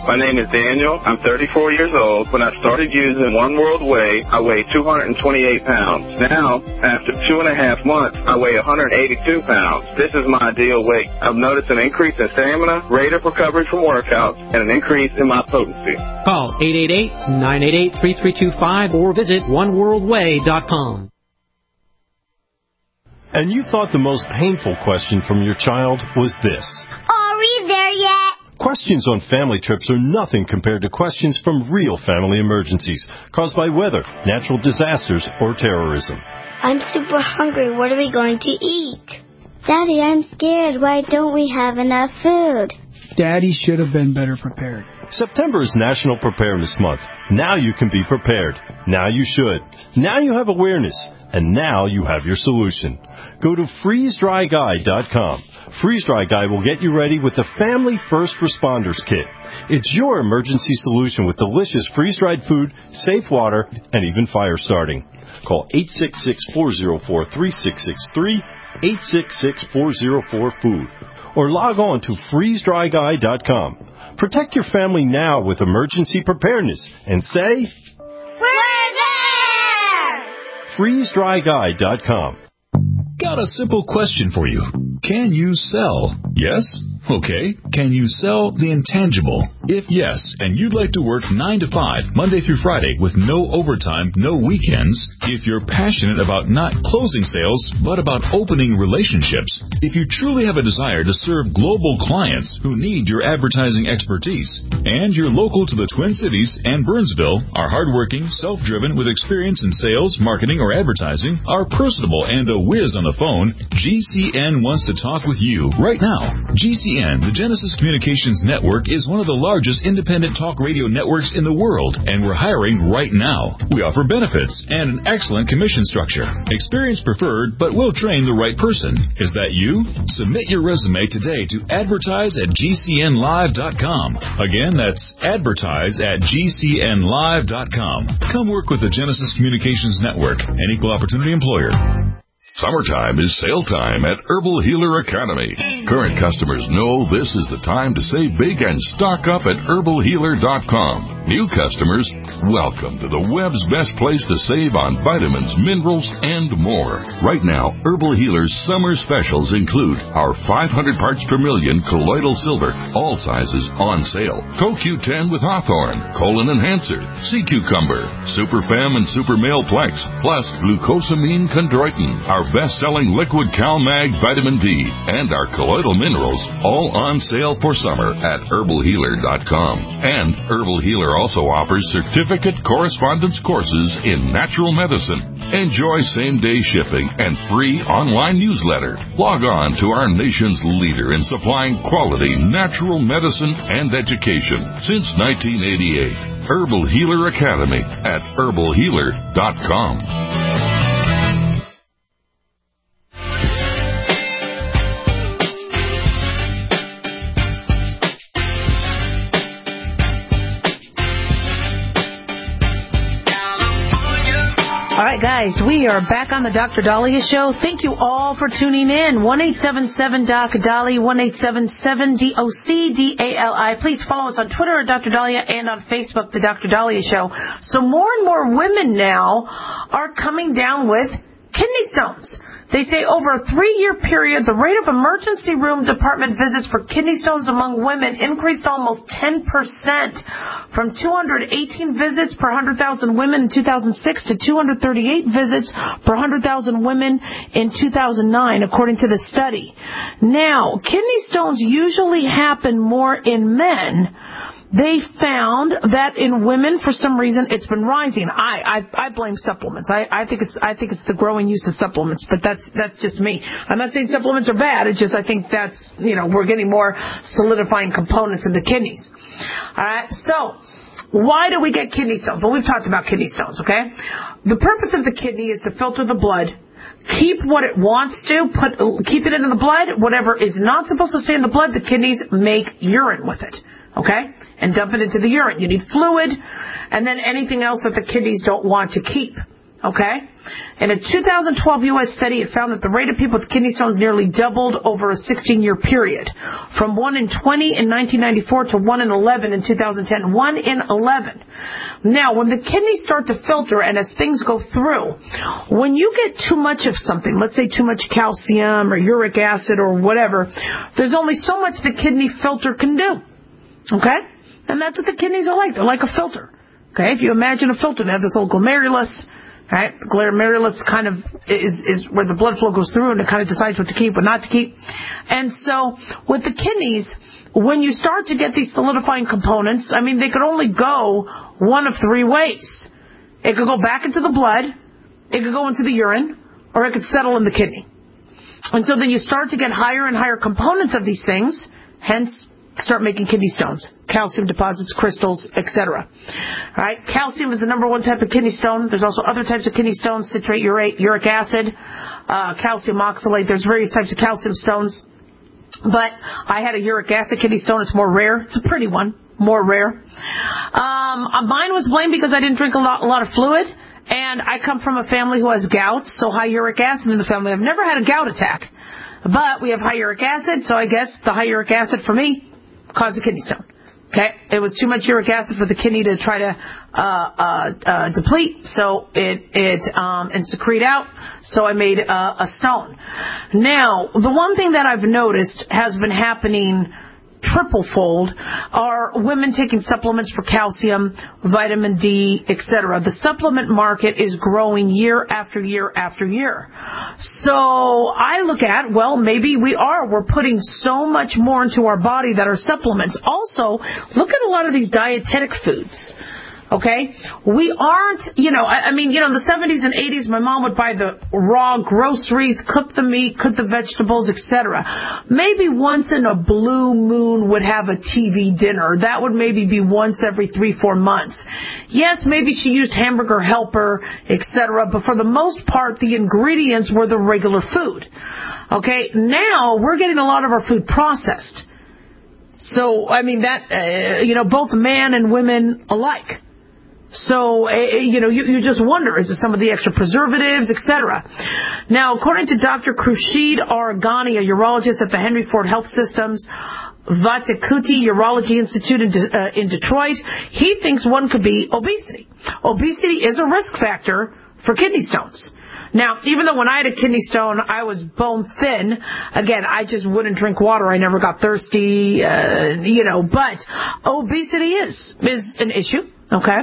Speaker 16: My name is Daniel. I'm thirty-four years old. When I started using One World Whey, I weighed two hundred twenty-eight pounds. Now, after two and a half months, I weigh one hundred eighty-two pounds. This is my ideal weight. I've noticed an increase in stamina, rate of recovery from workouts, and an increase in my potency.
Speaker 15: Call eight eight eight, nine eight eight, three three two five or visit one world way dot com.
Speaker 4: And you thought the most painful question from your child was this.
Speaker 5: Are we there yet?
Speaker 4: Questions on family trips are nothing compared to questions from real family emergencies caused by weather, natural disasters, or terrorism.
Speaker 5: I'm super hungry. What are we going to eat? Daddy, I'm scared. Why don't we have enough food?
Speaker 14: Daddy should have been better prepared.
Speaker 4: September is National Preparedness Month. Now you can be prepared. Now you should. Now you have awareness. And now you have your solution. Go to freeze dry guy dot com. Freeze Dry Guy will get you ready with the Family First Responders Kit. It's your emergency solution with delicious freeze-dried food, safe water, and even fire starting. Call eight six six, four zero four, three six six three, eight six six, four zero four, food, or log on to freeze dry guy dot com. Protect your family now with emergency preparedness and say,
Speaker 5: We're there!
Speaker 4: freeze dry guy dot com.
Speaker 8: Got a simple question for you. Can you sell? Yes? Okay. Can you sell the intangible? If yes, and you'd like to work nine to five, Monday through Friday, with no overtime, no weekends, if you're passionate about not closing sales, but about opening relationships, if you truly have a desire to serve global clients who need your advertising expertise, and you're local to the Twin Cities and Burnsville, are hardworking, self-driven, with experience in sales, marketing, or advertising, are personable and a whiz on the phone, G C N wants to talk with you right now. G C N, the Genesis Communications Network, is one of the largest independent talk radio networks in the world, and we're hiring right now. We offer benefits and an excellent commission structure. Experience preferred, but we'll train the right person. Is that you? Submit your resume today to advertise at G C N live dot com. Again, that's advertise at G C N live dot com. Come work with the Genesis Communications Network, an equal opportunity employer.
Speaker 17: Summertime is sale time at Herbal Healer Academy. Current customers know this is the time to save big and stock up at herbal healer dot com. New customers, welcome to the web's best place to save on vitamins, minerals, and more. Right now, Herbal Healer's summer specials include our five hundred parts per million colloidal silver, all sizes on sale, Co Q ten with Hawthorne, Colon Enhancer, Sea Cucumber, Super Fem and Super Male Plex, plus Glucosamine Chondroitin, our best-selling liquid CalMag Vitamin D, and our colloidal minerals, all on sale for summer at herbal healer dot com. And Herbal Healer also offers certificate correspondence courses in natural medicine. Enjoy same-day shipping and free online newsletter. Log on to our nation's leader in supplying quality natural medicine and education since nineteen eighty-eight. Herbal Healer Academy at herbal healer dot com.
Speaker 3: All right, guys, we are back on the Doctor Dahlia Show. Thank you all for tuning in. one eight seven seven D O C D A L I, one eight seven seven D O C D A L I. Please follow us on Twitter at Doctor Dahlia and on Facebook, The Doctor Dahlia Show. So more and more women now are coming down with kidney stones. They say over a three-year period, the rate of emergency room department visits for kidney stones among women increased almost ten percent from two hundred eighteen visits per one hundred thousand women in two thousand six to two hundred thirty-eight visits per one hundred thousand women in two thousand nine, according to the study. Now, kidney stones usually happen more in men. They found that in women, for some reason, it's been rising. I, I, I blame supplements. I, I think it's, I think it's the growing use of supplements, but that's, that's just me. I'm not saying supplements are bad. It's just, I think that's, you know, we're getting more solidifying components in the kidneys. All right. So, why do we get kidney stones? Well, we've talked about kidney stones, okay? The purpose of the kidney is to filter the blood, keep what it wants to, put, keep it in the blood. Whatever is not supposed to stay in the blood, the kidneys make urine with it. Okay? And dump it into the urine. You need fluid, and then anything else that the kidneys don't want to keep. Okay? In a two thousand twelve U S study, it found that the rate of people with kidney stones nearly doubled over a sixteen-year period, from one in twenty in nineteen ninety-four to one in eleven in two thousand ten. one in eleven. Now, when the kidneys start to filter and as things go through, when you get too much of something, let's say too much calcium or uric acid or whatever, there's only so much the kidney filter can do. Okay? And that's what the kidneys are like. They're like a filter. Okay? If you imagine a filter, they have this little glomerulus. Right? The glomerulus kind of is, is where the blood flow goes through and it kind of decides what to keep, what not to keep. And so with the kidneys, when you start to get these solidifying components, I mean, they could only go one of three ways. It could go back into the blood, it could go into the urine, or it could settle in the kidney. And so then you start to get higher and higher components of these things, hence start making kidney stones, calcium deposits, crystals, et cetera. Right? Calcium is the number one type of kidney stone. There's also other types of kidney stones, citrate, urate, uric acid, uh, calcium oxalate. There's various types of calcium stones. But I had a uric acid kidney stone. It's more rare. It's a pretty one, more rare. Um, mine was blamed because I didn't drink a lot, a lot of fluid. And I come from a family who has gout, so high uric acid in the family. I've never had a gout attack. But we have high uric acid, so I guess the high uric acid for me caused a kidney stone. Okay, it was too much uric acid for the kidney to try to uh, uh, uh, deplete, so it it um, and secrete out. So I made uh, a stone. Now, the one thing that I've noticed has been happening triple fold are women taking supplements for calcium, vitamin D, et cetera. The supplement market is growing year after year after year. So I look at, well, maybe we are. We're putting so much more into our body that are supplements. Also, look at a lot of these dietetic foods. Okay? We aren't, you know, I, I mean, you know, in the seventies and eighties, my mom would buy the raw groceries, cook the meat, cook the vegetables, et cetera. Maybe once in a blue moon would have a T V dinner. That would maybe be once every three, four months. Yes, maybe she used Hamburger Helper, et cetera, but for the most part, the ingredients were the regular food. Okay? Now, we're getting a lot of our food processed. So, I mean, that, uh, you know, both men and women alike. So, uh, you know, you, you just wonder, is it some of the extra preservatives, et cetera? Now, according to Doctor Khursheed Arghani, a urologist at the Henry Ford Health System's Vattikuti Urology Institute in, De- uh, in Detroit, he thinks one could be obesity. Obesity is a risk factor for kidney stones. Now, even though when I had a kidney stone, I was bone thin, again, I just wouldn't drink water. I never got thirsty, uh, you know, but obesity is, is an issue. Okay.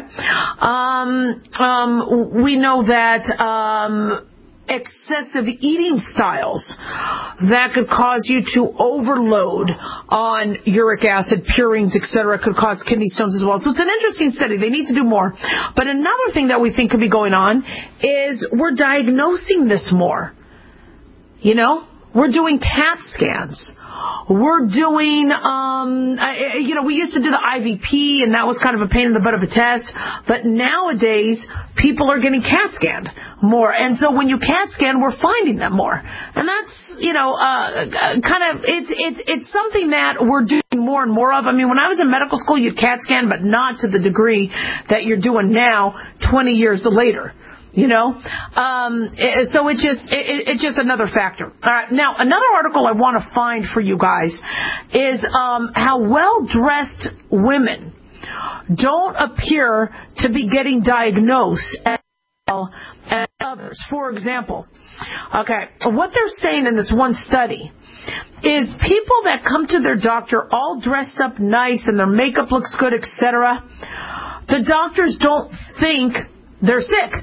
Speaker 3: Um, um, we know that, um, excessive eating styles that could cause you to overload on uric acid, purines, et cetera, could cause kidney stones as well. So it's an interesting study. They need to do more. But another thing that we think could be going on is we're diagnosing this more. You know, we're doing CAT scans. We're doing, um, you know, we used to do the I V P, and that was kind of a pain in the butt of a test. But nowadays, people are getting CAT scanned more. And so when you CAT scan, we're finding them more. And that's, you know, uh, kind of, it's, it's, it's something that we're doing more and more of. I mean, when I was in medical school, you'd CAT scan, but not to the degree that you're doing now, twenty years later. You know, um, so it's just it, it's just another factor. All right, now another article I want to find for you guys is um, how well-dressed women don't appear to be getting diagnosed as well as others. For example, okay, what they're saying in this one study is people that come to their doctor all dressed up nice and their makeup looks good, et cetera. The doctors don't think they're sick.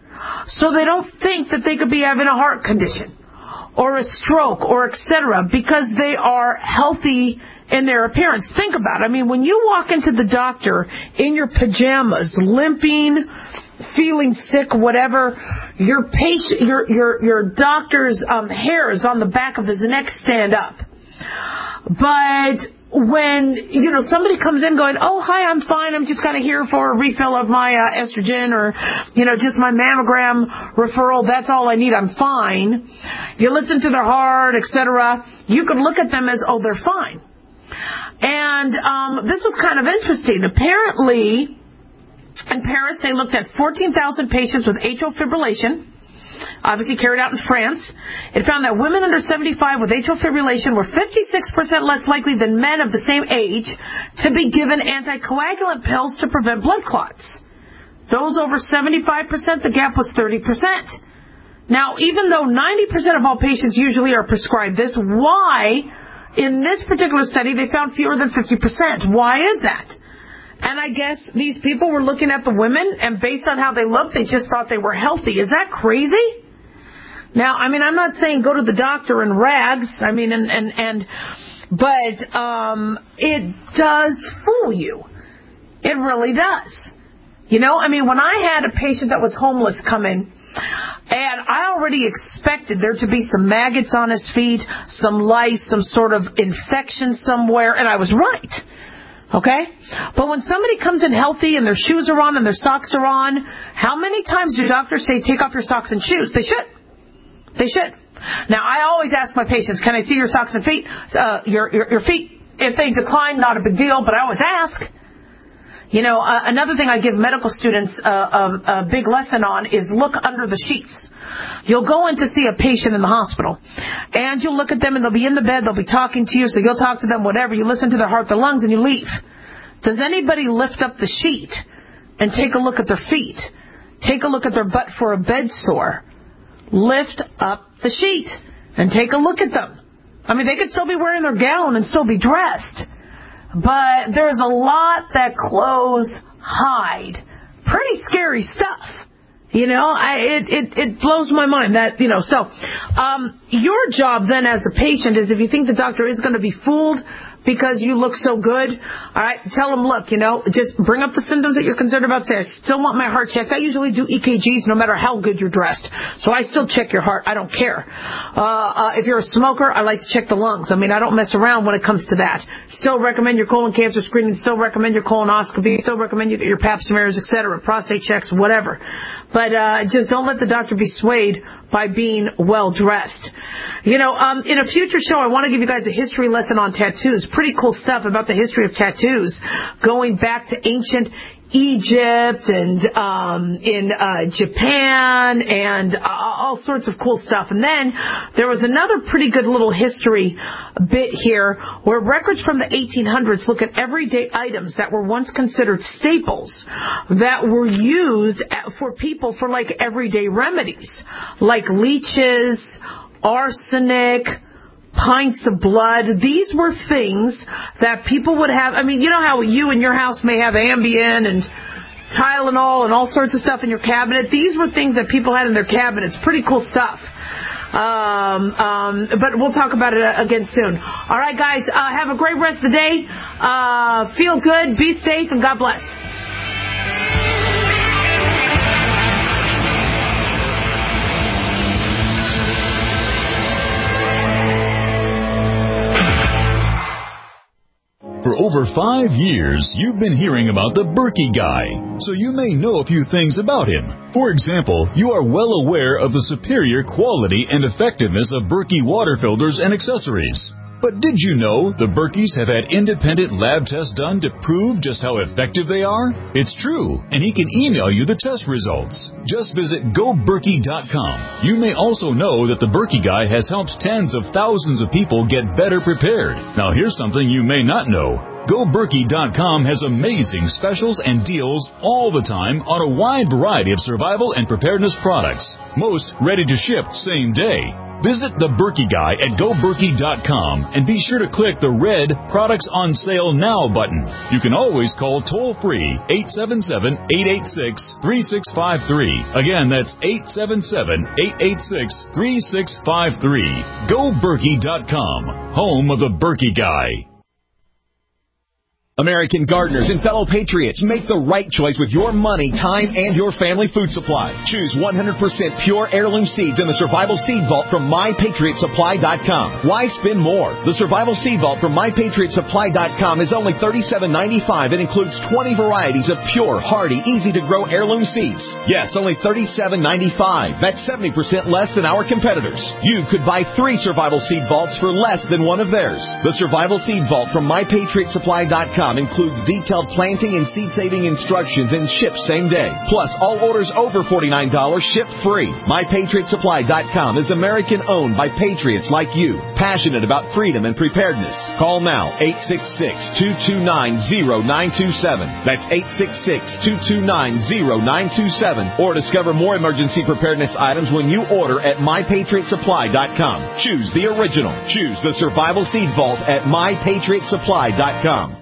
Speaker 3: So they don't think that they could be having a heart condition or a stroke or et cetera because they are healthy in their appearance. Think about it. I mean, when you walk into the doctor in your pajamas, limping, feeling sick, whatever, your patient, your your your doctor's um, hairs on the back of his neck stand up. But when, you know, somebody comes in going, oh, hi, I'm fine, I'm just kind of here for a refill of my uh, estrogen or, you know, just my mammogram referral, that's all I need, I'm fine. You listen to their heart, et cetera. You could look at them as, oh, they're fine. And um, this was kind of interesting. Apparently, In Paris, they looked at fourteen thousand patients with atrial fibrillation, obviously carried out in France. It found that women under seventy-five with atrial fibrillation were fifty-six percent less likely than men of the same age to be given anticoagulant pills to prevent blood clots. Those over seventy-five percent, the gap was thirty percent. Now, even though ninety percent of all patients usually are prescribed this, why, in this particular study, they found fewer than fifty percent? Why is that? And I guess these people were looking at the women, and based on how they looked, they just thought they were healthy. Is that crazy? Now, I mean, I'm not saying go to the doctor in rags. I mean, and, and, and but um, it does fool you. It really does. You know, I mean, when I had a patient that was homeless come in, and I already expected there to be some maggots on his feet, some lice, some sort of infection somewhere, and I was right. Okay? But when somebody comes in healthy and their shoes are on and their socks are on, how many times do doctors say take off your socks and shoes? They should. They should. Now, I always ask my patients, can I see your socks and feet? Uh, your, your, your feet, if they decline, not a big deal, but I always ask. You know, uh, another thing I give medical students uh, a, a big lesson on is look under the sheets. You'll go in to see a patient in the hospital, and you'll look at them, and they'll be in the bed, they'll be talking to you, so you'll talk to them, whatever. You listen to their heart, their lungs, and you leave. Does anybody lift up the sheet and take a look at their feet? Take a look at their butt for a bed sore. Lift up the sheet and take a look at them. I mean, they could still be wearing their gown and still be dressed. But there's a lot that clothes hide. Pretty scary stuff. You know, I, it, it, it blows my mind that, you know, so, um, your job then as a patient is if you think the doctor is going to be fooled because you look so good, all right, tell them, look, you know, just bring up the symptoms that you're concerned about. Say, I still want my heart checked. I usually do E K Gs no matter how good you're dressed. So I still check your heart. I don't care. Uh, uh, if you're a smoker, I like to check the lungs. I mean, I don't mess around when it comes to that. Still recommend your colon cancer screening. Still recommend your colonoscopy. Still recommend you get your pap smears, et cetera, prostate checks, whatever. But uh, just don't let the doctor be swayed by being well-dressed. You know, um, in a future show, I want to give you guys a history lesson on tattoos. Pretty cool stuff about the history of tattoos, going back to ancient Egypt and um, in uh, Japan and uh, all sorts of cool stuff. And then there was another pretty good little history bit here where records from the eighteen hundreds look at everyday items that were once considered staples that were used for people for like everyday remedies, like leeches, arsenic, pints of blood. These were things that people would have. I mean, you know how you in your house may have Ambien and Tylenol and all sorts of stuff in your cabinet? These were things that people had in their cabinets. Pretty cool stuff. Um, um, but we'll talk about it again soon. All right, guys, uh, have a great rest of the day. Uh, feel good, be safe, and God bless.
Speaker 8: For over five years, you've been hearing about the Berkey Guy, so you may know a few things about him. For example, you are well aware of the superior quality and effectiveness of Berkey water filters and accessories. But did you know the Berkeys have had independent lab tests done to prove just how effective they are? It's true, and he can email you the test results. Just visit go berkey dot com. You may also know that the Berkey Guy has helped tens of thousands of people get better prepared. Now here's something you may not know. go berkey dot com has amazing specials and deals all the time on a wide variety of survival and preparedness products. Most ready to ship same day. Visit the Berkey Guy at go berkey dot com and be sure to click the red Products on Sale Now button. You can always call toll-free eight seven seven, eight eight six, three six five three. Again, that's eight seven seven, eight eight six, three six five three. go berkey dot com, home of the Berkey Guy.
Speaker 18: American gardeners and fellow patriots, make the right choice with your money, time, and your family food supply. Choose one hundred percent pure heirloom seeds in the Survival Seed Vault from my patriot supply dot com. Why spend more? The Survival Seed Vault from my patriot supply dot com is only thirty-seven ninety-five and includes twenty varieties of pure, hardy, easy-to-grow heirloom seeds. Yes, only thirty-seven ninety-five. That's seventy percent less than our competitors. You could buy three Survival Seed Vaults for less than one of theirs. The Survival Seed Vault from my patriot supply dot com com includes detailed planting and seed-saving instructions and ships same day. Plus, all orders over forty-nine dollars ship free. My Patriot Supply dot com is American-owned by patriots like you, passionate about freedom and preparedness. Call now, eight six six, two two nine, zero nine two seven. That's eight six six, two two nine, zero nine two seven. Or discover more emergency preparedness items when you order at My Patriot Supply dot com. Choose the original. Choose the Survival Seed Vault at My Patriot Supply dot com.